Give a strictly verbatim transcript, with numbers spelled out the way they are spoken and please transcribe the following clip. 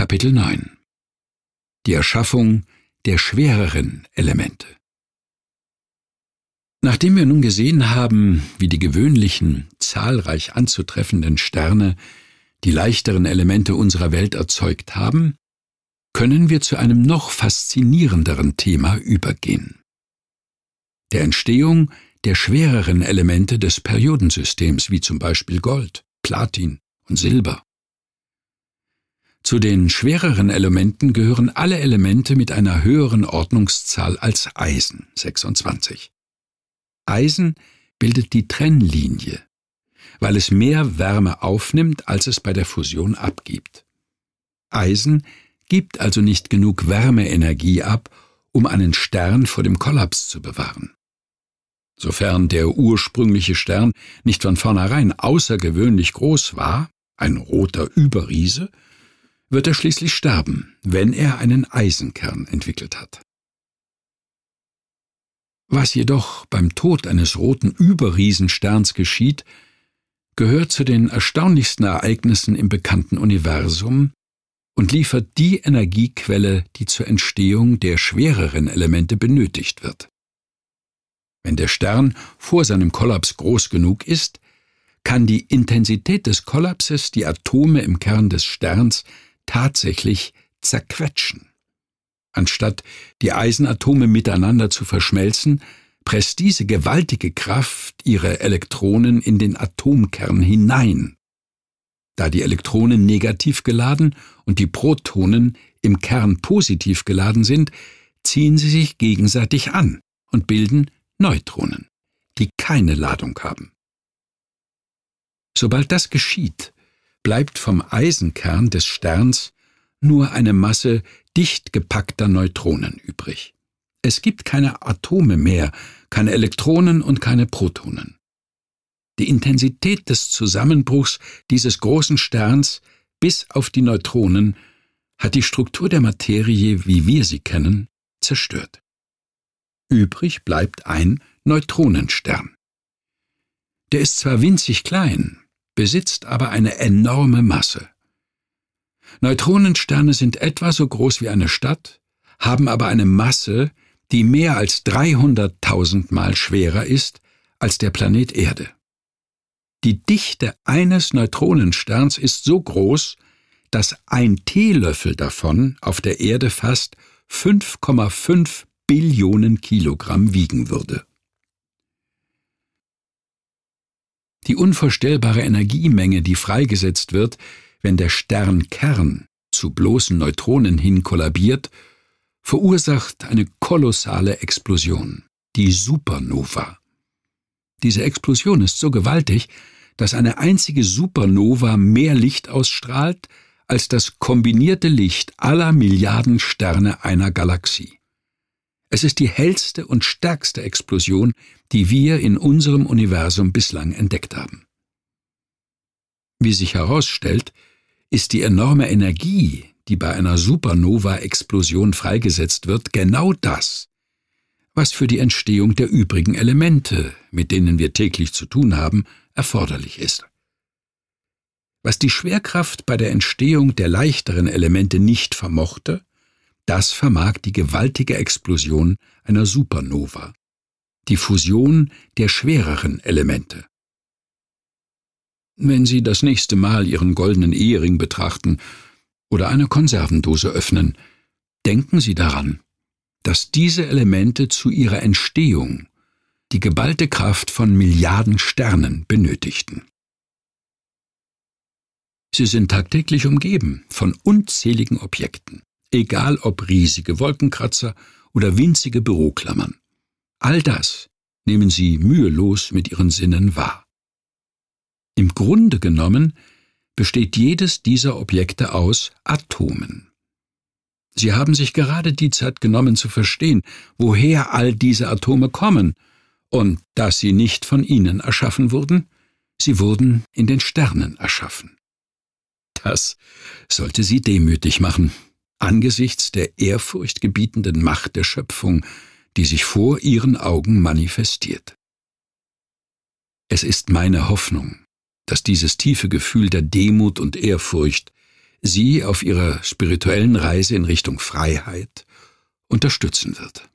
Kapitel neun. Die Erschaffung der schwereren Elemente. Nachdem wir nun gesehen haben, wie die gewöhnlichen, zahlreich anzutreffenden Sterne die leichteren Elemente unserer Welt erzeugt haben, können wir zu einem noch faszinierenderen Thema übergehen: der Entstehung der schwereren Elemente des Periodensystems, wie zum Beispiel Gold, Platin und Silber. Zu den schwereren Elementen gehören alle Elemente mit einer höheren Ordnungszahl als Eisen, sechsundzwanzig. Eisen bildet die Trennlinie, weil es mehr Wärme aufnimmt, als es bei der Fusion abgibt. Eisen gibt also nicht genug Wärmeenergie ab, um einen Stern vor dem Kollaps zu bewahren. Sofern der ursprüngliche Stern nicht von vornherein außergewöhnlich groß war, ein roter Überriese, wird er schließlich sterben, wenn er einen Eisenkern entwickelt hat. Was jedoch beim Tod eines roten Überriesensterns geschieht, gehört zu den erstaunlichsten Ereignissen im bekannten Universum und liefert die Energiequelle, die zur Entstehung der schwereren Elemente benötigt wird. Wenn der Stern vor seinem Kollaps groß genug ist, kann die Intensität des Kollapses die Atome im Kern des Sterns tatsächlich zerquetschen. Anstatt die Eisenatome miteinander zu verschmelzen, presst diese gewaltige Kraft ihre Elektronen in den Atomkern hinein. Da die Elektronen negativ geladen und die Protonen im Kern positiv geladen sind, ziehen sie sich gegenseitig an und bilden Neutronen, die keine Ladung haben. Sobald das geschieht, bleibt vom Eisenkern des Sterns nur eine Masse dicht gepackter Neutronen übrig. Es gibt keine Atome mehr, keine Elektronen und keine Protonen. Die Intensität des Zusammenbruchs dieses großen Sterns bis auf die Neutronen hat die Struktur der Materie, wie wir sie kennen, zerstört. Übrig bleibt ein Neutronenstern. Der ist zwar winzig klein, besitzt aber eine enorme Masse. Neutronensterne sind etwa so groß wie eine Stadt, haben aber eine Masse, die mehr als dreihunderttausend Mal schwerer ist als der Planet Erde. Die Dichte eines Neutronensterns ist so groß, dass ein Teelöffel davon auf der Erde fast fünf Komma fünf Billionen Kilogramm wiegen würde. Die unvorstellbare Energiemenge, die freigesetzt wird, wenn der Sternkern zu bloßen Neutronen hin kollabiert, verursacht eine kolossale Explosion, die Supernova. Diese Explosion ist so gewaltig, dass eine einzige Supernova mehr Licht ausstrahlt als das kombinierte Licht aller Milliarden Sterne einer Galaxie. Es ist die hellste und stärkste Explosion, die wir in unserem Universum bislang entdeckt haben. Wie sich herausstellt, ist die enorme Energie, die bei einer Supernova-Explosion freigesetzt wird, genau das, was für die Entstehung der übrigen Elemente, mit denen wir täglich zu tun haben, erforderlich ist. Was die Schwerkraft bei der Entstehung der leichteren Elemente nicht vermochte, das vermag die gewaltige Explosion einer Supernova, die Fusion der schwereren Elemente. Wenn Sie das nächste Mal Ihren goldenen Ehering betrachten oder eine Konservendose öffnen, denken Sie daran, dass diese Elemente zu ihrer Entstehung die geballte Kraft von Milliarden Sternen benötigten. Sie sind tagtäglich umgeben von unzähligen Objekten, egal ob riesige Wolkenkratzer oder winzige Büroklammern. All das nehmen Sie mühelos mit Ihren Sinnen wahr. Im Grunde genommen besteht jedes dieser Objekte aus Atomen. Sie haben sich gerade die Zeit genommen zu verstehen, woher all diese Atome kommen und dass sie nicht von Ihnen erschaffen wurden, sie wurden in den Sternen erschaffen. Das sollte Sie demütig machen, angesichts der ehrfurchtgebietenden Macht der Schöpfung, die sich vor Ihren Augen manifestiert. Es ist meine Hoffnung, dass dieses tiefe Gefühl der Demut und Ehrfurcht sie auf ihrer spirituellen Reise in Richtung Freiheit unterstützen wird.